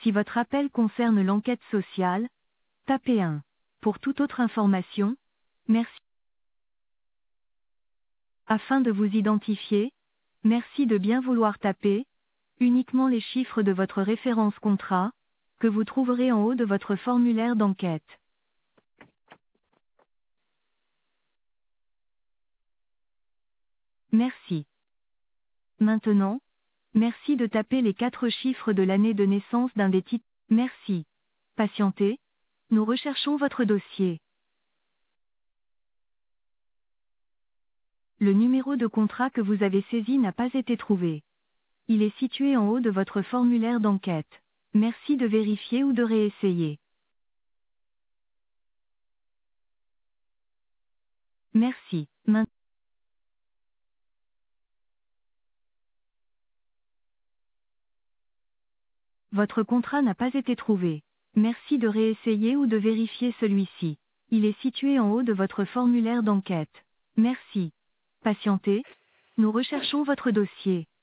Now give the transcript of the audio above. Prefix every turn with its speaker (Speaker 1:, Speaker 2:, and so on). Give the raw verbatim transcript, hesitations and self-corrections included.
Speaker 1: Si votre appel concerne l'enquête sociale, tapez un. Pour toute autre information, merci. Afin de vous identifier, merci de bien vouloir taper uniquement les chiffres de votre référence contrat, que vous trouverez en haut de votre formulaire d'enquête. Merci. Maintenant, merci de taper les quatre chiffres de l'année de naissance d'un des titres. Merci. Patientez, nous recherchons votre dossier. Le numéro de contrat que vous avez saisi n'a pas été trouvé. Il est situé en haut de votre formulaire d'enquête. Merci de vérifier ou de réessayer. Merci. Maintenant, votre contrat n'a pas été trouvé. Merci de réessayer ou de vérifier celui-ci. Il est situé en haut de votre formulaire d'enquête. Merci. Patientez, nous recherchons votre dossier.